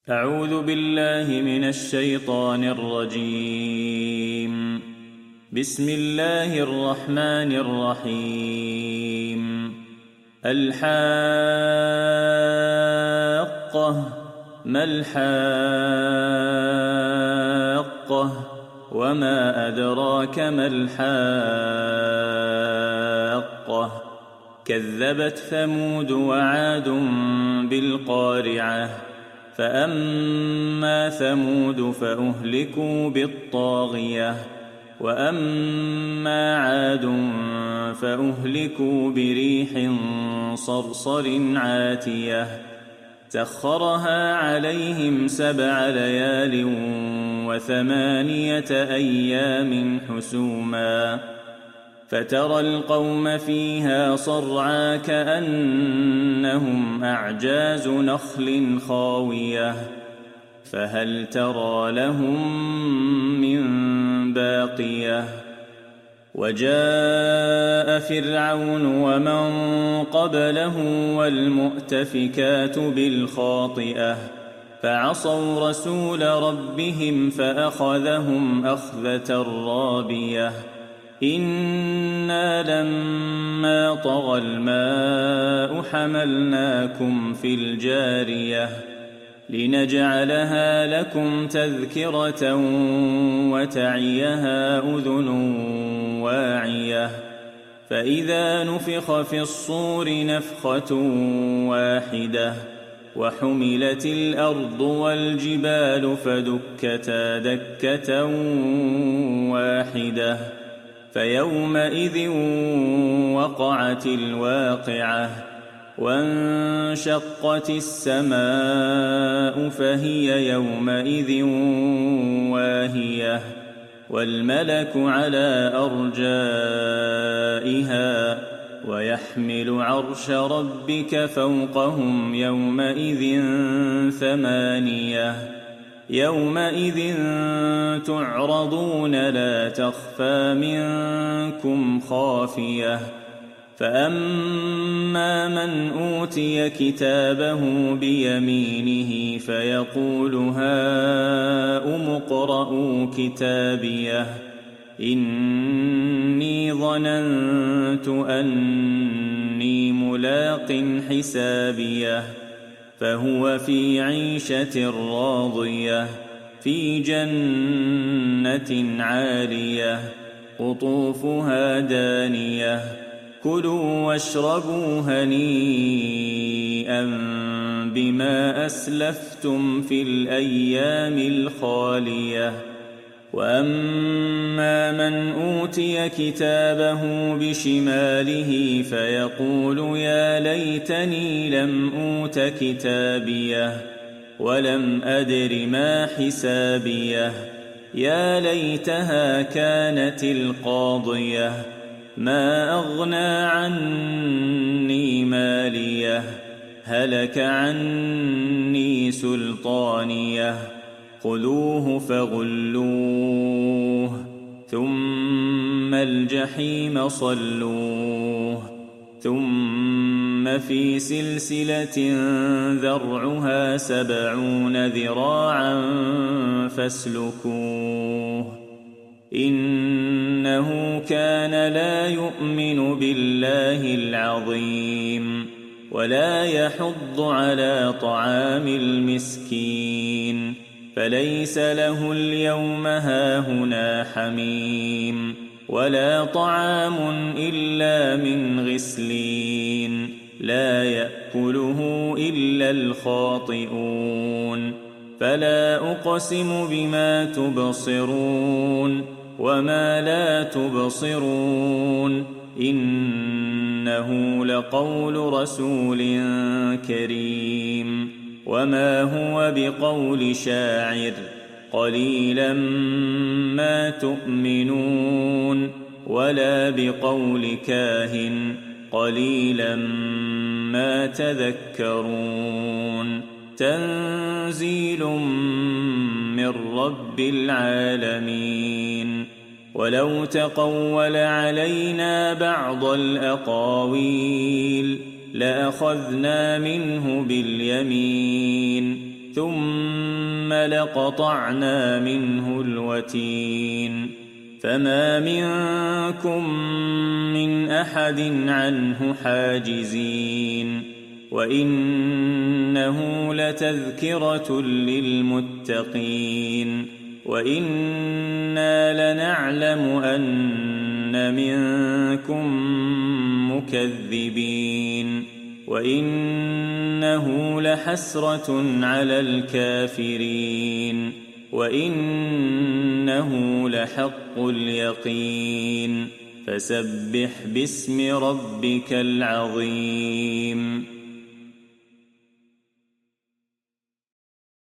أعوذ بالله من الشيطان الرجيم. بسم الله الرحمن الرحيم. الحاقة ما الحاقة وما أدراك ما الحاقة كذبت ثمود وعاد بالقارعة فأما ثمود فأهلكوا بالطاغية وأما عاد فأهلكوا بريح صرصر عاتية سخرها عليهم 7 ليال و8 أيام حسوما فترى القوم فيها صرعى كأنهم أعجاز نخل خاوية فهل ترى لهم من باقية وجاء فرعون ومن قبله والمؤتفكات بالخاطئة فعصوا رسول ربهم فأخذهم أخذة رابية إنا لما طغى الماء حملناكم في الجارية لنجعلها لكم تذكرة وتعيها أذن واعية فإذا نفخ في الصور نفخة واحدة وحملت الأرض والجبال فدكتا دكة واحدة فيومئذ وقعت الواقعة وانشقت السماء فهي يومئذ واهية والملك على أرجائها ويحمل عرش ربك فوقهم يومئذ 8 يومئذ تعرضون لا تخفى منكم خافية فأما من أوتي كتابه بيمينه فيقول هاؤم اقرءوا كتابيه إني ظننت أني ملاق حسابيه فهو في عيشة راضية في جنة عالية قطوفها دانية كلوا واشربوا هنيئا بما أسلفتم في الأيام الخالية وأما من أوتي كتابه بشماله فيقول يا ليتني لم أوت كتابيه ولم أدر ما حسابيه يا ليتها كانت القاضية ما أغنى عني ماليه هلك عني سلطانيه خذوه فغلوه ثم الجحيم صلوه ثم في سلسلة ذرعها 70 ذراعا فاسلكوه إنه كان لا يؤمن بالله العظيم ولا يحض على طعام المسكين فليس له اليوم هاهنا حميم ولا طعام إلا من غسلين لا يأكله إلا الخاطئون فلا أقسم بما تبصرون وما لا تبصرون إنه لقول رسول كريم وما هو بقول شاعر قليلا ما تؤمنون ولا بقول كاهن قليلا ما تذكرون تنزيل من رب العالمين ولو تقول علينا بعض الأقاويل لأخذنا منه باليمين ثم لقطعنا منه الوتين فما منكم من أحد عنه حاجزين وإنه لتذكرة للمتقين وإنا لنعلم أن منكم مكذبين وإنه لحسرة على الكافرين وإنه لحق اليقين فسبح باسم ربك العظيم